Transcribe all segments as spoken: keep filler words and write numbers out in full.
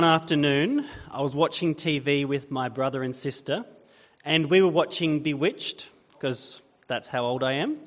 One afternoon, I was watching T V with my brother and sister, and we were watching Bewitched, because that's how old I am.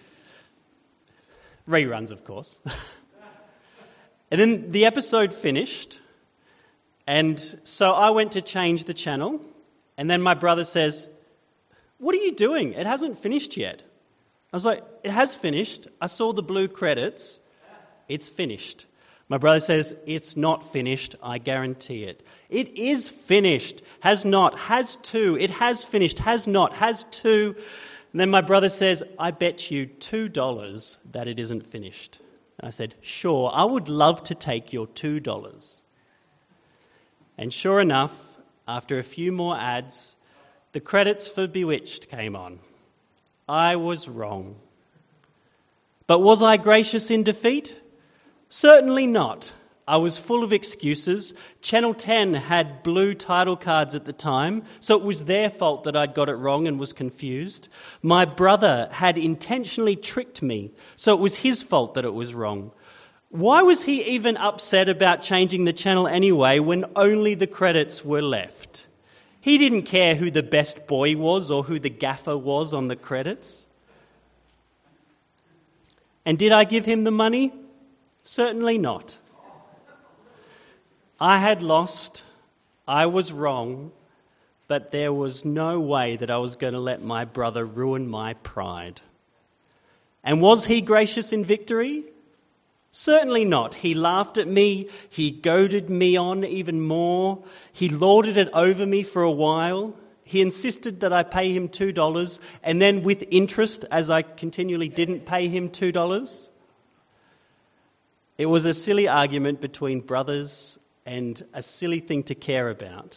Reruns, of course. And then the episode finished, and so I went to change the channel, and then my brother says, "What are you doing? It hasn't finished yet." I was like, "It has finished. I saw the blue credits. It's finished." My brother says, "It's not finished, I guarantee it." It is finished. Has not, has to. It has finished, has not, has to. And then my brother says, "I bet you two dollars that it isn't finished." And I said, "Sure, I would love to take your two dollars. And sure enough, after a few more ads, the credits for Bewitched came on. I was wrong. But was I gracious in defeat? Certainly not. I was full of excuses. Channel ten had blue title cards at the time, so it was their fault that I'd got it wrong and was confused. My brother had intentionally tricked me, so it was his fault that it was wrong. Why was he even upset about changing the channel anyway when only the credits were left? He didn't care who the best boy was or who the gaffer was on the credits. And did I give him the money? Certainly not. I had lost, I was wrong, but there was no way that I was going to let my brother ruin my pride. And was he gracious in victory? Certainly not. He laughed at me, he goaded me on even more, he lorded it over me for a while. He insisted that I pay him two dollars, and then with interest, as I continually didn't pay him two dollars. It was a silly argument between brothers and a silly thing to care about.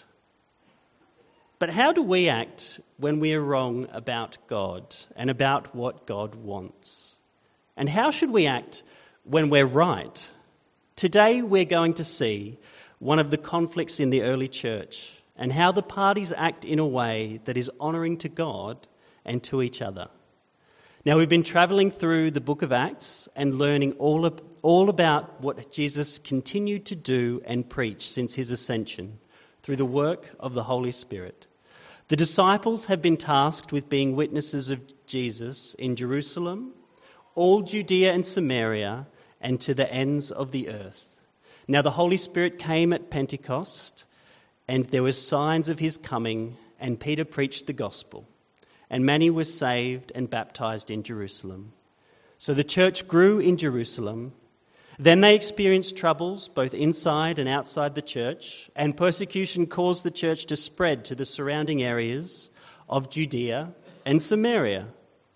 But how do we act when we are wrong about God and about what God wants? And how should we act when we're right? Today we're going to see one of the conflicts in the early church and how the parties act in a way that is honouring to God and to each other. Now, we've been travelling through the book of Acts and learning all, of, all about what Jesus continued to do and preach since his ascension through the work of the Holy Spirit. The disciples have been tasked with being witnesses of Jesus in Jerusalem, all Judea and Samaria, and to the ends of the earth. Now, the Holy Spirit came at Pentecost, and there were signs of his coming, and Peter preached the gospel. And many were saved and baptized in Jerusalem. So the church grew in Jerusalem. Then they experienced troubles both inside and outside the church, and persecution caused the church to spread to the surrounding areas of Judea and Samaria.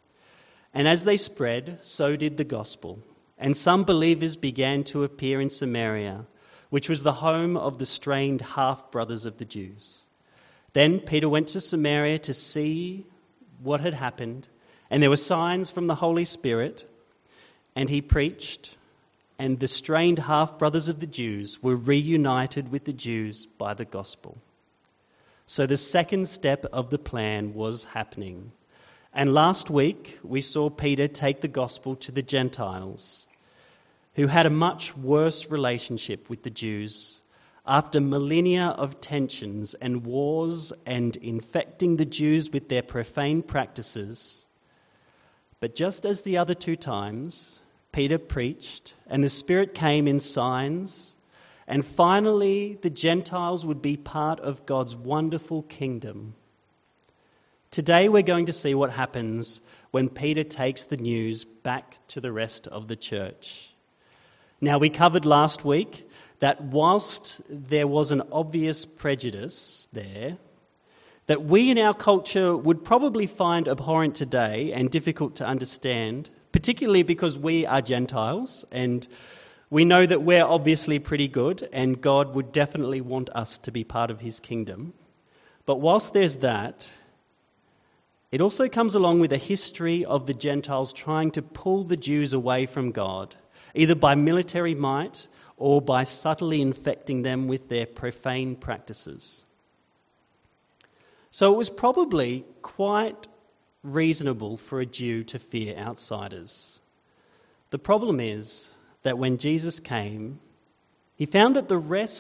And as they spread, so did the gospel. And some believers began to appear in Samaria, which was the home of the strained half-brothers of the Jews. Then Peter went to Samaria to see what had happened, and there were signs from the Holy Spirit, and he preached, and the strained half-brothers of the Jews were reunited with the Jews by the gospel. So the second step of the plan was happening. And last week we saw Peter take the gospel to the Gentiles, who had a much worse relationship with the Jews after millennia of tensions and wars and infecting the Jews with their profane practices. But just as the other two times, Peter preached and the Spirit came in signs, and finally the Gentiles would be part of God's wonderful kingdom. Today we're going to see what happens when Peter takes the news back to the rest of the church. Now, we covered last week that whilst there was an obvious prejudice there, that we in our culture would probably find abhorrent today and difficult to understand, particularly because we are Gentiles and we know that we're obviously pretty good and God would definitely want us to be part of his kingdom. But whilst there's that, it also comes along with a history of the Gentiles trying to pull the Jews away from God, either by military might or by subtly infecting them with their profane practices. So it was probably quite reasonable for a Jew to fear outsiders. The problem is that when Jesus came, he found that the rest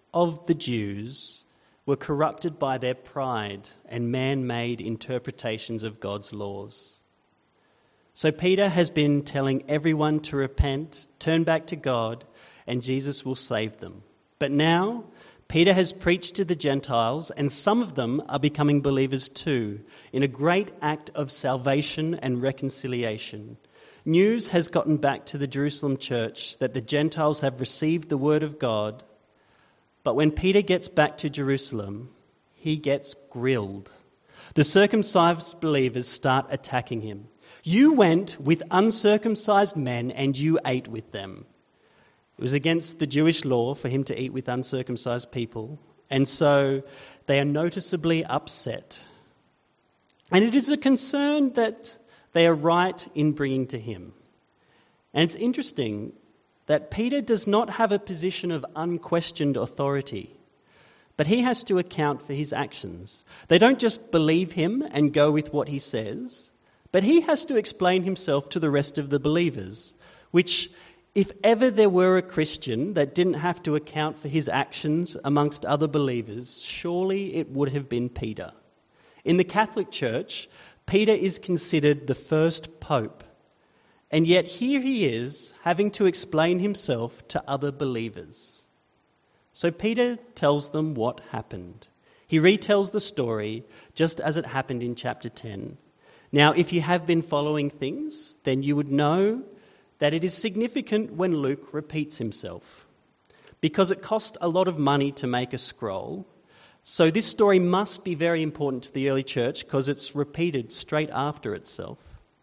of the Jews were corrupted by their pride and man-made interpretations of God's laws. So Peter has been telling everyone to repent, turn back to God, and Jesus will save them. But now Peter has preached to the Gentiles, and some of them are becoming believers too, in a great act of salvation and reconciliation. News has gotten back to the Jerusalem church that the Gentiles have received the word of God, but when Peter gets back to Jerusalem, he gets grilled. The circumcised believers start attacking him. You went with uncircumcised men and you ate with them. It was against the Jewish law for him to eat with uncircumcised people, and so they are noticeably upset. And it is a concern that they are right in bringing to him. And it's interesting that Peter does not have a position of unquestioned authority, but he has to account for his actions. They don't just believe him and go with what he says, but he has to explain himself to the rest of the believers, which, if ever there were a Christian that didn't have to account for his actions amongst other believers, surely it would have been Peter. In the Catholic Church, Peter is considered the first pope, and yet here he is having to explain himself to other believers. So Peter tells them what happened. He retells the story just as it happened in chapter ten. Now, if you have been following things, then you would know that it is significant when Luke repeats himself, because it cost a lot of money to make a scroll. So this story must be very important to the early church because it's repeated straight after itself.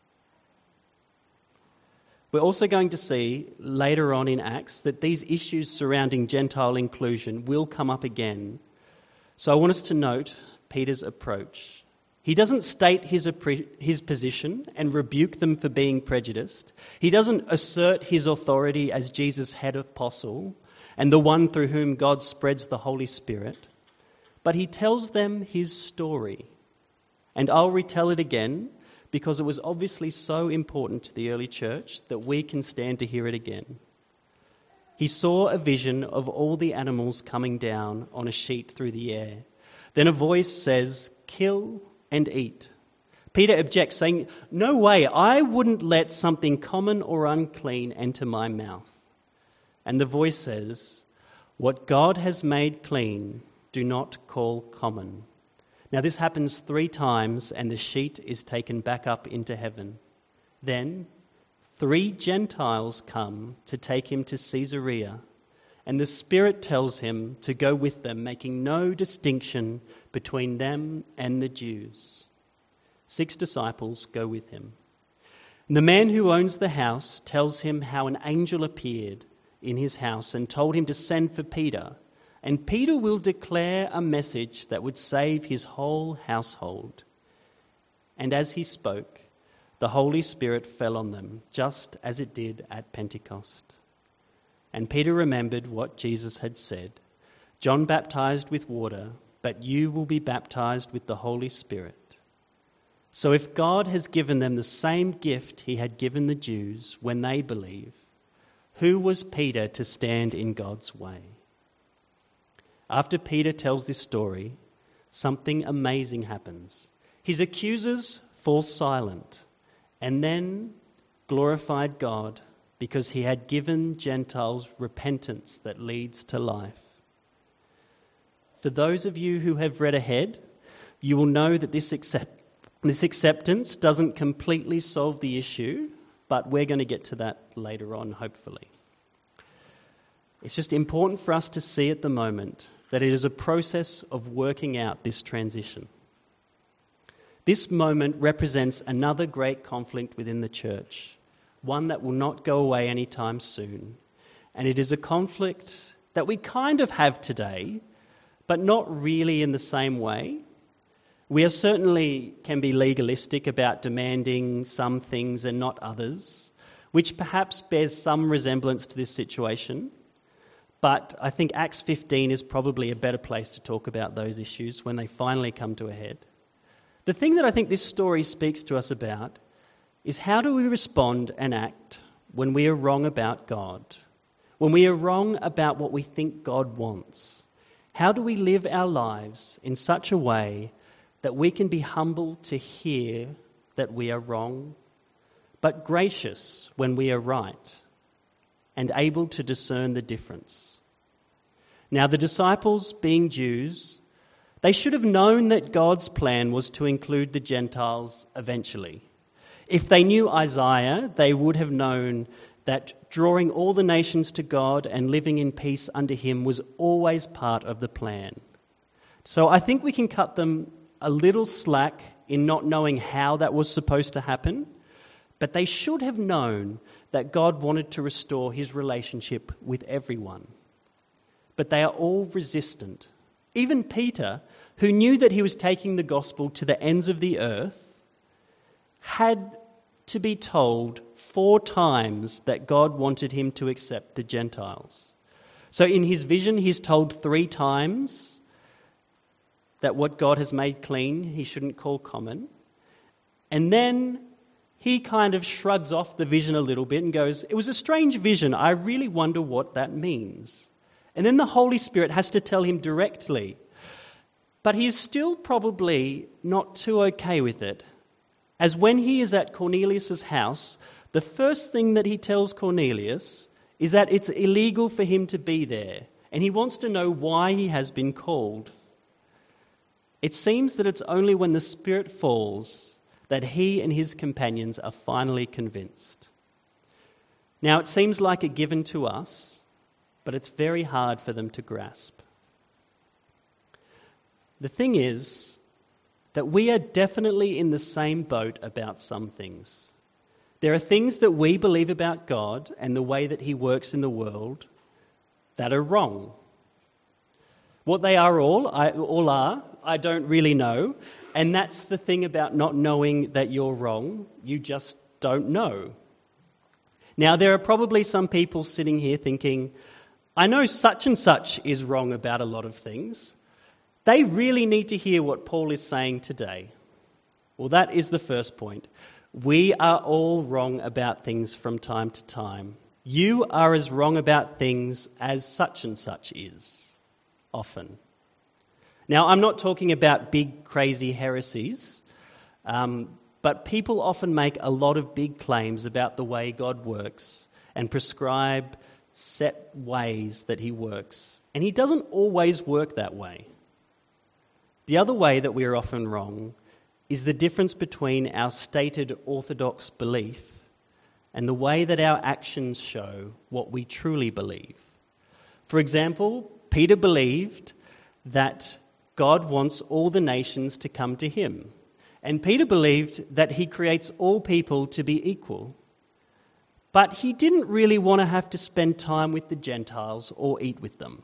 We're also going to see later on in Acts that these issues surrounding Gentile inclusion will come up again. So I want us to note Peter's approach. He doesn't state his, his position and rebuke them for being prejudiced. He doesn't assert his authority as Jesus' head apostle and the one through whom God spreads the Holy Spirit. But he tells them his story. And I'll retell it again because it was obviously so important to the early church that we can stand to hear it again. He saw a vision of all the animals coming down on a sheet through the air. Then a voice says, "Kill and eat." Peter objects, saying, "No way, I wouldn't let something common or unclean enter my mouth." And the voice says, "What God has made clean, do not call common." Now this happens three times and the sheet is taken back up into heaven. Then three Gentiles come to take him to Caesarea, and the Spirit tells him to go with them, making no distinction between them and the Jews. Six disciples go with him. And the man who owns the house tells him how an angel appeared in his house and told him to send for Peter, and Peter will declare a message that would save his whole household. And as he spoke, the Holy Spirit fell on them, just as it did at Pentecost. And Peter remembered what Jesus had said, "John baptized with water, but you will be baptized with the Holy Spirit." So if God has given them the same gift he had given the Jews when they believe, who was Peter to stand in God's way? After Peter tells this story, something amazing happens. His accusers fall silent, and then glorified God because he had given Gentiles repentance that leads to life. For those of you who have read ahead, you will know that this, accept- this acceptance doesn't completely solve the issue, but we're going to get to that later on, hopefully. It's just important for us to see at the moment that it is a process of working out this transition. This moment represents another great conflict within the church, one that will not go away anytime soon. And it is a conflict that we kind of have today, but not really in the same way. We are certainly can be legalistic about demanding some things and not others, which perhaps bears some resemblance to this situation. But I think Acts fifteen is probably a better place to talk about those issues when they finally come to a head. The thing that I think this story speaks to us about is how do we respond and act when we are wrong about God, when we are wrong about what we think God wants, How do we live our lives in such a way that we can be humble to hear that we are wrong, but gracious when we are right, and able to discern the difference? Now, the disciples, being Jews, they should have known that God's plan was to include the Gentiles eventually. If they knew Isaiah, they would have known that drawing all the nations to God and living in peace under him was always part of the plan. So I think we can cut them a little slack in not knowing how that was supposed to happen, but they should have known that God wanted to restore his relationship with everyone. But they are all resistant. Even Peter, who knew that he was taking the gospel to the ends of the earth, had to be told four times that God wanted him to accept the Gentiles. So in his vision, he's told three times that what God has made clean, he shouldn't call common. And then he kind of shrugs off the vision a little bit and goes, it was a strange vision. I really wonder what that means. And then the Holy Spirit has to tell him directly. But he is still probably not too okay with it, as when he is at Cornelius' house, the first thing that he tells Cornelius is that it's illegal for him to be there, and he wants to know why he has been called. It seems that it's only when the Spirit falls that he and his companions are finally convinced. Now, it seems like a given to us, but it's very hard for them to grasp. The thing is that we are definitely in the same boat about some things. There are things that we believe about God and the way that he works in the world that are wrong. What they are all, I, all are, I don't really know. And that's the thing about not knowing that you're wrong. You just don't know. Now, there are probably some people sitting here thinking, I know such and such is wrong about a lot of things. They really need to hear what Paul is saying today. Well, that is the first point. We are all wrong about things from time to time. You are as wrong about things as such and such is, often. Now, I'm not talking about big, crazy heresies, um, but people often make a lot of big claims about the way God works and prescribe set ways that he works. And he doesn't always work that way. The other way that we are often wrong is the difference between our stated orthodox belief and the way that our actions show what we truly believe. For example, Peter believed that God wants all the nations to come to him. And Peter believed that he creates all people to be equal. But he didn't really want to have to spend time with the Gentiles or eat with them.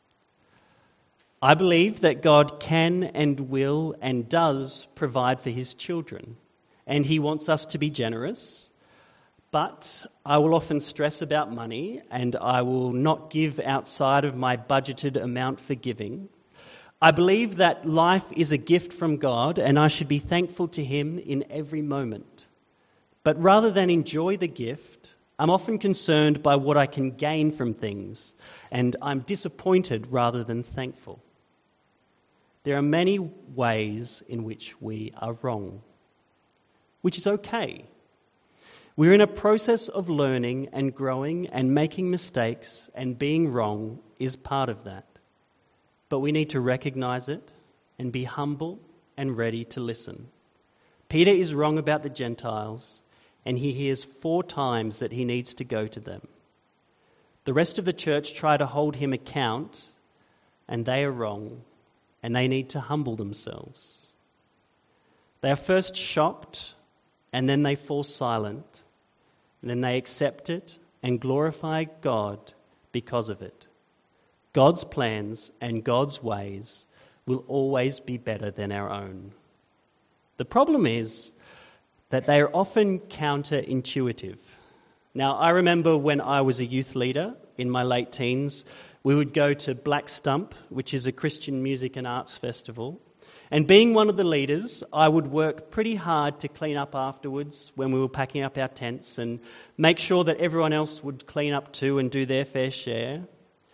I believe that God can and will and does provide for his children, and he wants us to be generous, but I will often stress about money, and I will not give outside of my budgeted amount for giving. I believe that life is a gift from God, and I should be thankful to him in every moment. But rather than enjoy the gift, I'm often concerned by what I can gain from things, and I'm disappointed rather than thankful. There are many ways in which we are wrong, which is okay. We're in a process of learning and growing, and making mistakes and being wrong is part of that. But we need to recognize it and be humble and ready to listen. Peter is wrong about the Gentiles, and he hears four times that he needs to go to them. The rest of the church try to hold him account, and they are wrong. And they need to humble themselves. They are first shocked, and then they fall silent, and then they accept it and glorify God because of it. God's plans and God's ways will always be better than our own. The problem is that they are often counterintuitive. Now, I remember when I was a youth leader in my late teens, we would go to Black Stump, which is a Christian music and arts festival. And being one of the leaders, I would work pretty hard to clean up afterwards when we were packing up our tents and make sure that everyone else would clean up too and do their fair share.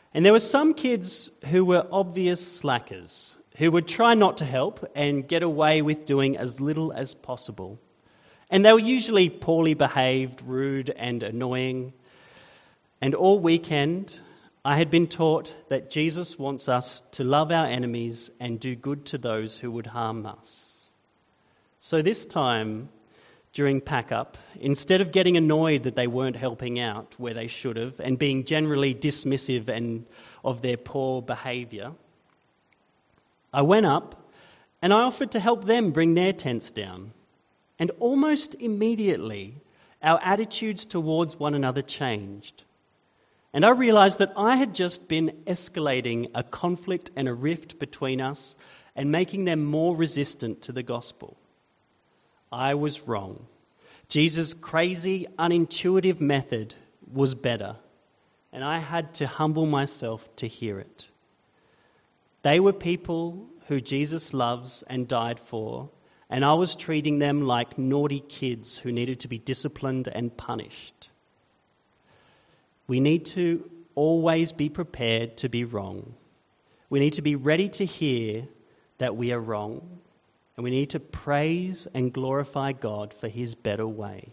And there were some kids who were obvious slackers, who would try not to help and get away with doing as little as possible. And they were usually poorly behaved, rude and annoying. And all weekend, I had been taught that Jesus wants us to love our enemies and do good to those who would harm us. So this time, during pack-up, instead of getting annoyed that they weren't helping out where they should have and being generally dismissive and of their poor behaviour, I went up and I offered to help them bring their tents down. And almost immediately, our attitudes towards one another changed. And I realised that I had just been escalating a conflict and a rift between us and making them more resistant to the gospel. I was wrong. Jesus' crazy, unintuitive method was better, and I had to humble myself to hear it. They were people who Jesus loves and died for, and I was treating them like naughty kids who needed to be disciplined and punished. We need to always be prepared to be wrong. We need to be ready to hear that we are wrong. And we need to praise and glorify God for his better way.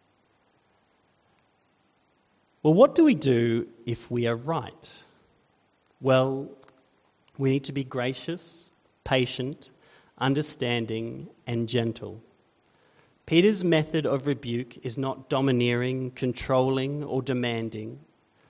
Well, what do we do if we are right? Well, we need to be gracious, patient, understanding, and gentle. Peter's method of rebuke is not domineering, controlling, or demanding.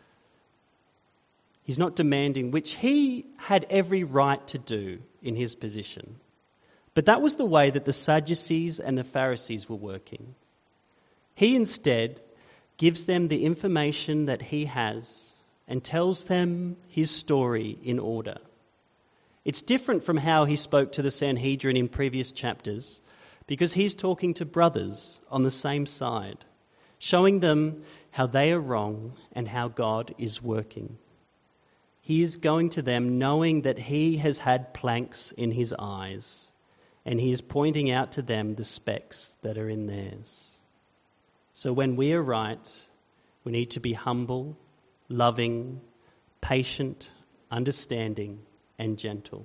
He's not demanding, which he had every right to do in his position. But that was the way that the Sadducees and the Pharisees were working. He instead gives them the information that he has and tells them his story in order. It's different from how he spoke to the Sanhedrin in previous chapters, because he's talking to brothers on the same side, showing them how they are wrong and how God is working. He is going to them knowing that he has had planks in his eyes, and he is pointing out to them the specks that are in theirs. So when we are right, we need to be humble, loving, patient, understanding, and gentle.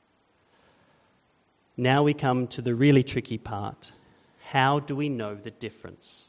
Now we come to the really tricky part. How do we know the difference?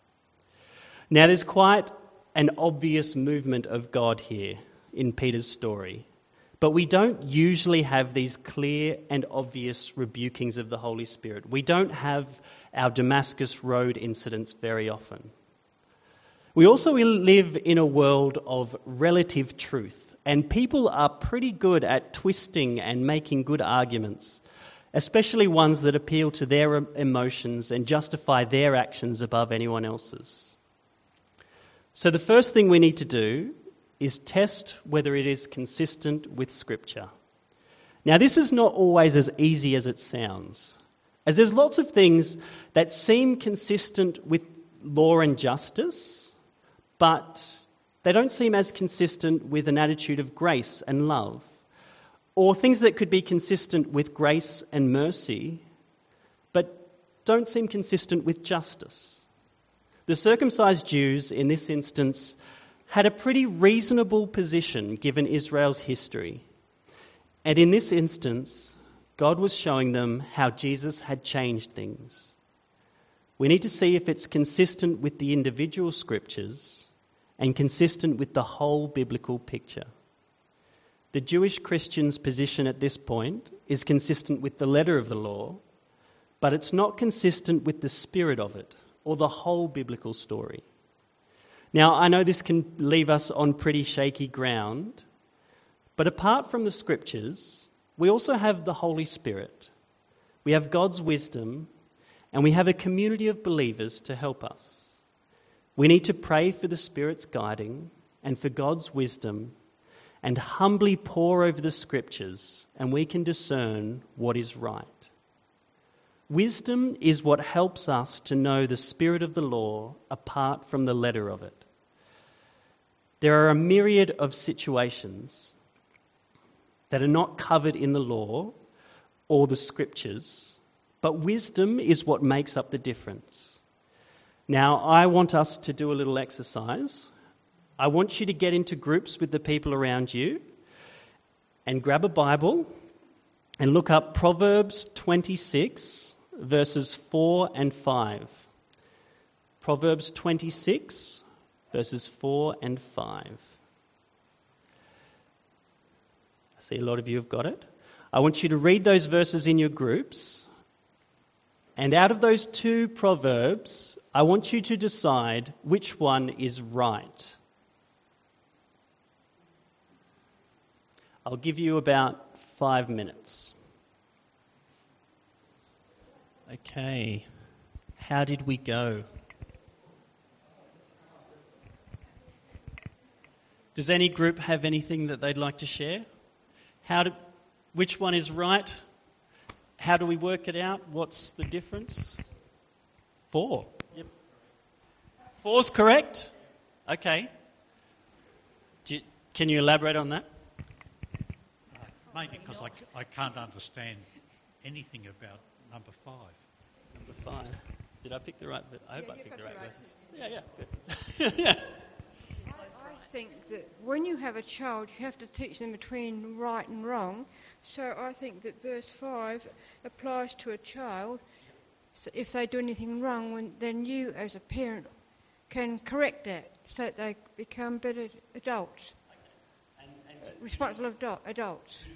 Now there's quite an obvious movement of God here in Peter's story. But we don't usually have these clear and obvious rebukings of the Holy Spirit. We don't have our Damascus Road incidents very often. We also live in a world of relative truth, and people are pretty good at twisting and making good arguments, especially ones that appeal to their emotions and justify their actions above anyone else's. So the first thing we need to do is test whether it is consistent with Scripture. Now, this is not always as easy as it sounds, as there's lots of things that seem consistent with law and justice, but they don't seem as consistent with an attitude of grace and love, or things that could be consistent with grace and mercy, but don't seem consistent with justice. The circumcised Jews, in this instance, had a pretty reasonable position given Israel's history. And in this instance, God was showing them how Jesus had changed things. We need to see if it's consistent with the individual scriptures and consistent with the whole biblical picture. The Jewish Christian's position at this point is consistent with the letter of the law, but it's not consistent with the spirit of it or the whole biblical story. Now, I know this can leave us on pretty shaky ground, but apart from the scriptures, we also have the Holy Spirit. We have God's wisdom, and we have a community of believers to help us. We need to pray for the Spirit's guiding and for God's wisdom and humbly pore over the scriptures, and we can discern what is right. Wisdom is what helps us to know the spirit of the law apart from the letter of it. There are a myriad of situations that are not covered in the law or the scriptures, but wisdom is what makes up the difference. Now, I want us to do a little exercise. I want you to get into groups with the people around you and grab a Bible and look up Proverbs twenty-six, verses four and five. Proverbs twenty-six, verses four and five. I see a lot of you have got it. I want you to read those verses in your groups. And out of those two proverbs, I want you to decide which one is right. I'll give you about five minutes. Okay. How did we go? Does any group have anything that they'd like to share? How do, which one is right? How do we work it out? What's the difference? Four. Yep. Four's correct? Okay. Do you, can you elaborate on that? Uh, mainly because I, I can't understand anything about number five. Number five. Did I pick the right? I hope yeah, I picked the right, right verses. Yeah, yeah, good. yeah. I think that when you have a child, you have to teach them between right and wrong. So I think that verse five applies to a child. So if they do anything wrong, when, then you as a parent can correct that so that they become better adults, okay. and, and responsible adult, adults.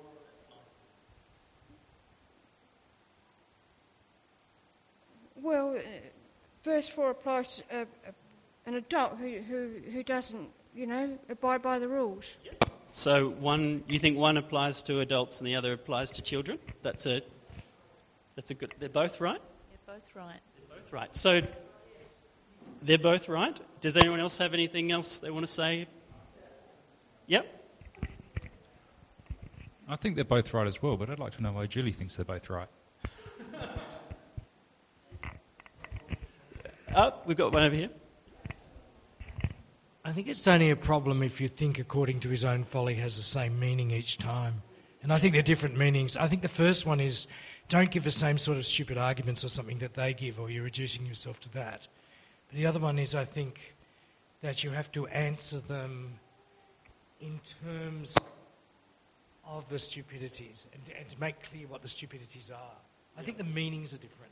Well, uh, verse four applies to uh, uh, an adult who, who, who doesn't, you know, abide by the rules. Yep. So one, you think one applies to adults and the other applies to children? That's a, that's a good. They're both right. They're both right. They're both right. So they're both right. Does anyone else have anything else they want to say? Yep. I think they're both right as well, but I'd like to know why Julie thinks they're both right. Oh, we've got one over here. I think it's only a problem if you think according to his own folly has the same meaning each time. And I think they're different meanings. I think the first one is don't give the same sort of stupid arguments or something that they give, or you're reducing yourself to that. But the other one is, I think, that you have to answer them in terms of the stupidities and, and to make clear what the stupidities are. I think the meanings are different.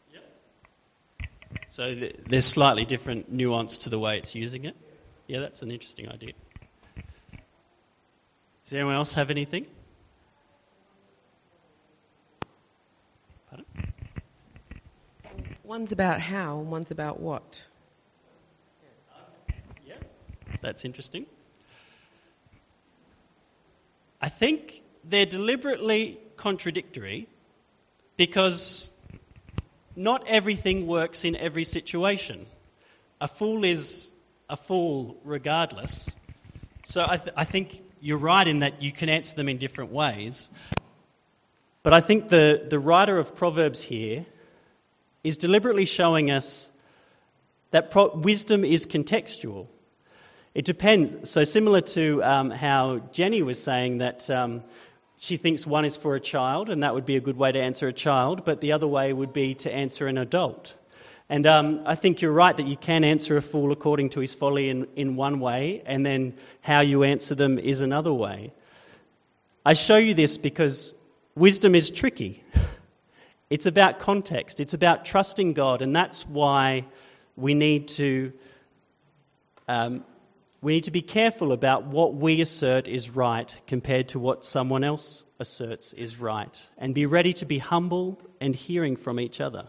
So th- there's slightly different nuance to the way it's using it. Yeah, that's an interesting idea. Does anyone else have anything? Pardon? One's about how and one's about what. Yeah, that's interesting. I think they're deliberately contradictory because not everything works in every situation. A fool is a fool regardless. So I, th- I think you're right in that you can answer them in different ways. But I think the, the writer of Proverbs here is deliberately showing us that pro- wisdom is contextual. It depends. So similar to um, how Jenny was saying that um, she thinks one is for a child, and that would be a good way to answer a child, but the other way would be to answer an adult. And um, I think you're right that you can answer a fool according to his folly in, in one way, and then how you answer them is another way. I show you this because wisdom is tricky. It's about context. It's about trusting God, and that's why we need to um, we need to be careful about what we assert is right compared to what someone else asserts is right, and be ready to be humble and hearing from each other.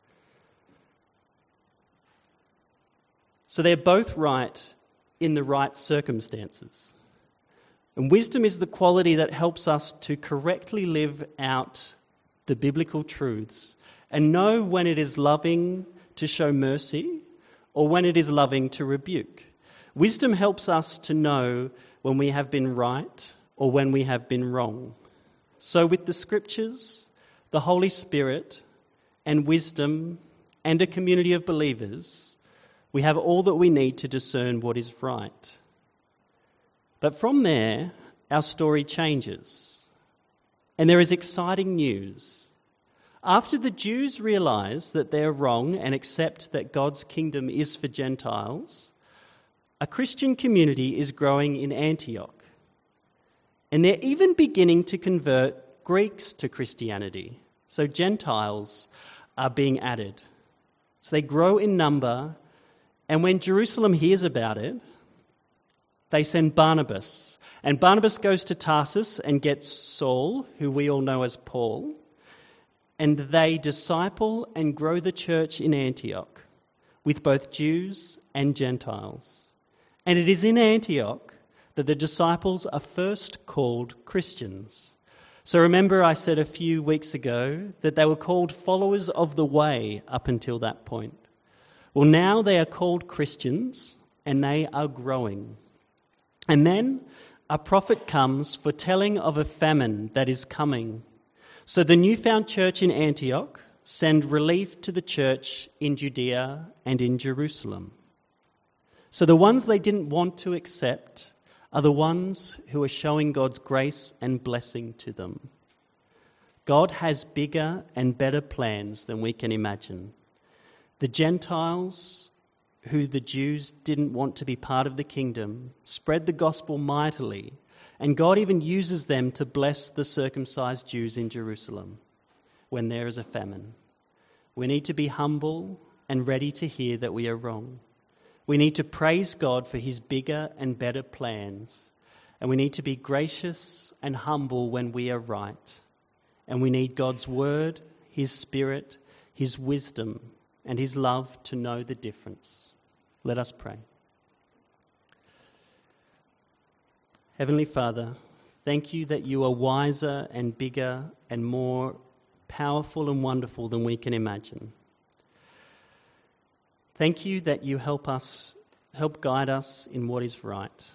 So they're both right in the right circumstances. And wisdom is the quality that helps us to correctly live out the biblical truths and know when it is loving to show mercy or when it is loving to rebuke. Wisdom helps us to know when we have been right or when we have been wrong. So with the Scriptures, the Holy Spirit, and wisdom, and a community of believers, we have all that we need to discern what is right. But from there, our story changes. And there is exciting news. After the Jews realize that they're wrong and accept that God's kingdom is for Gentiles, a Christian community is growing in Antioch, and they're even beginning to convert Greeks to Christianity. So Gentiles are being added. So they grow in number, and when Jerusalem hears about it, they send Barnabas. And Barnabas goes to Tarsus and gets Saul, who we all know as Paul, and they disciple and grow the church in Antioch with both Jews and Gentiles. And it is in Antioch that the disciples are first called Christians. So remember I said a few weeks ago that they were called followers of the way up until that point. Well, now they are called Christians and they are growing. And then a prophet comes foretelling of a famine that is coming. So the newfound church in Antioch send relief to the church in Judea and in Jerusalem. So the ones they didn't want to accept are the ones who are showing God's grace and blessing to them. God has bigger and better plans than we can imagine. The Gentiles, who the Jews didn't want to be part of the kingdom, spread the gospel mightily, and God even uses them to bless the circumcised Jews in Jerusalem when there is a famine. We need to be humble and ready to hear that we are wrong. We need to praise God for his bigger and better plans, and we need to be gracious and humble when we are right. And we need God's word, his spirit, his wisdom, and his love to know the difference. Let us pray. Heavenly Father, thank you that you are wiser and bigger and more powerful and wonderful than we can imagine. Thank you that you help us, help guide us in what is right.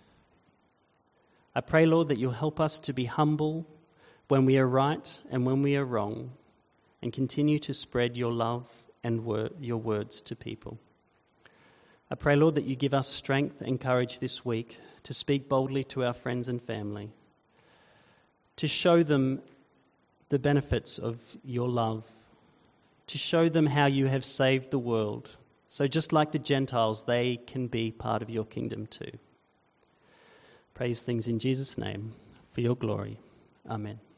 I pray, Lord, that you'll help us to be humble when we are right and when we are wrong, and continue to spread your love and wor- your words to people. I pray, Lord, that you give us strength and courage this week to speak boldly to our friends and family, to show them the benefits of your love, to show them how you have saved the world. So just like the Gentiles, they can be part of your kingdom too. Praise things in Jesus' name for your glory. Amen.